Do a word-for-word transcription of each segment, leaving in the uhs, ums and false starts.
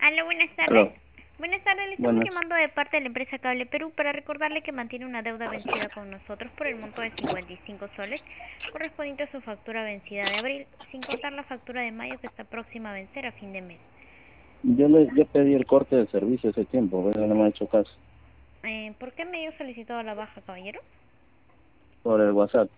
Aló, buenas tardes. Aló, Buenas tardes, le estamos buenas. llamando de parte de la empresa Cable Perú para recordarle que mantiene una deuda vencida con nosotros por el monto de cincuenta y cinco soles, correspondiente a su factura vencida de abril, sin contar la factura de mayo que está próxima a vencer a fin de mes. Yo le yo pedí el corte del servicio hace tiempo, pero no me ha hecho caso. Eh, ¿Por qué medio ha solicitado la baja, caballero? Por el WhatsApp.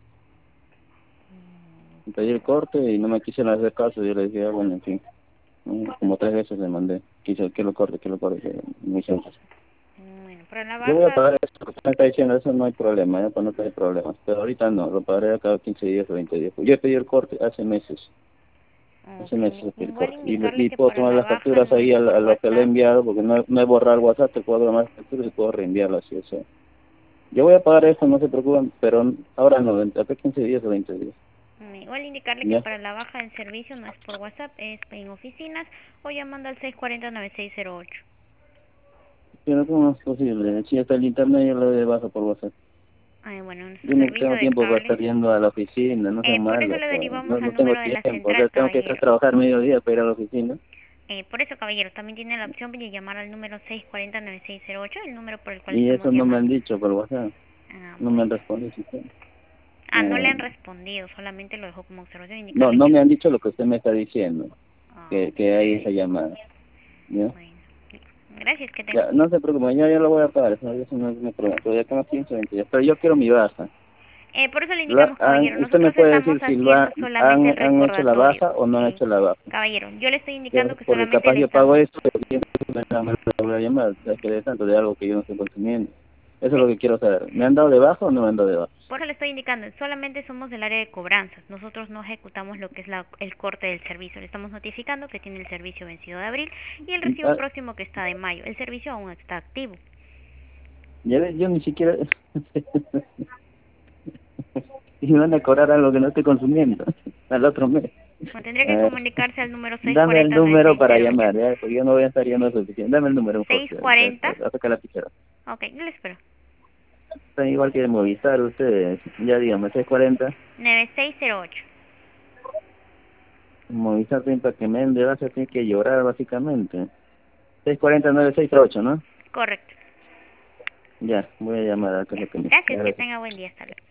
Pedí el corte y no me quisieron hacer caso. Yo le dije, ah, bueno, en fin. ¿No? Como tres veces le mandé. Quise que lo corte, que lo corte. Que no me hicieron caso. Mm, Bueno, para la Yo voy a baja, pagar eso, lo que usted me está diciendo, eso no hay problema, ya, pues no hay problemas. Pero ahorita no, lo pagaré a cada quince días o veinte días. Yo pedí el corte hace meses. Hace ok, meses pedí el igual corte. Y, le- indicarle y que puedo para tomar la las baja facturas no ahí es a, lo por a lo que le he WhatsApp. enviado, porque no, no he borrado el WhatsApp, te puedo tomar las facturas y puedo reenviarlo así, o sea. Yo voy a pagar eso, no se preocupen, pero ahora no, dentro de quince días o veinte días. Mm, Igual indicarle que ¿Ya? para la baja del servicio no es por WhatsApp, es en oficinas o llamando al seis cuatro cero nueve seis cero ocho. Pero ¿cómo es posible? Si hasta el internet yo lo de baja por WhatsApp. Ay, bueno, nuestro Yo no servicio tengo de tiempo para cable. estar yendo a la oficina, no Eh, sean por eso malos, le pues. derivamos No, al no tengo número de la tiempo, o sea, central, tengo que estar caballero. a trabajar mediodía para ir a la oficina. Eh, por eso, caballero, también tiene la opción de llamar al número seis cuatro cero nueve seis cero ocho, el número por el cual Y estamos eso no me han llamando. dicho por WhatsApp, Ah, no me bueno. han respondido siquiera. Ah, no le Eh, han respondido, solamente lo dejo como observación, no, indicarle no que... me han dicho lo que usted me está diciendo, Ah, que, que hay esa ok. llamada. ¿Ya? Bueno. Gracias, que tenga Ya, un día. no se preocupe, ya, ya lo voy a pagar, eso, eso no es mi problema, pero ya tengo quince, veinte días, pero yo quiero mi baja. Eh, por eso le La, indicamos, han- caballero, ¿Usted me nosotros puede estamos decir si lo haciendo han, solamente el han, han hecho la recordatorio. baja o no han Sí. hecho la baja? Caballero, yo le estoy Que- indicando que Porque solamente capaz le yo pago estamos... esto, pero yo no me la voy a llamar, ¿sabes qué? De tanto de algo que yo no estoy consumiendo. Eso es Sí. lo que quiero saber. ¿Me han dado de baja o no me han dado de baja? Por eso le estoy indicando, solamente somos del área de cobranzas. Nosotros no ejecutamos lo que es la- el corte del servicio. Le estamos notificando que tiene el servicio vencido de abril y el recibo Ah, próximo que está de mayo. El servicio aún está activo. ya ves, yo ni siquiera... y me van a cobrar algo que no estoy consumiendo al otro mes. Bueno, tendría A que ver, comunicarse al número seis dame el cuatro cero nueve número seis para cero ocho. llamar, ¿ya? Porque yo no voy a estar yendo a su oficina. Dame el número, por favor. seis cuatro cero. Hasta la fichera. Ok, yo le espero. Están igual que de Movistar ustedes. Ya dígame, seiscientos cuarenta. nueve seis cero ocho. Movistar tiene para que me den de base, tiene que llorar básicamente. seiscientos cuarenta, nueve seis cero ocho, ¿no? Correcto. Ya, voy a llamar a ver qué es Ya. lo que me... Gracias, que Gracias. tenga buen día. Hasta luego.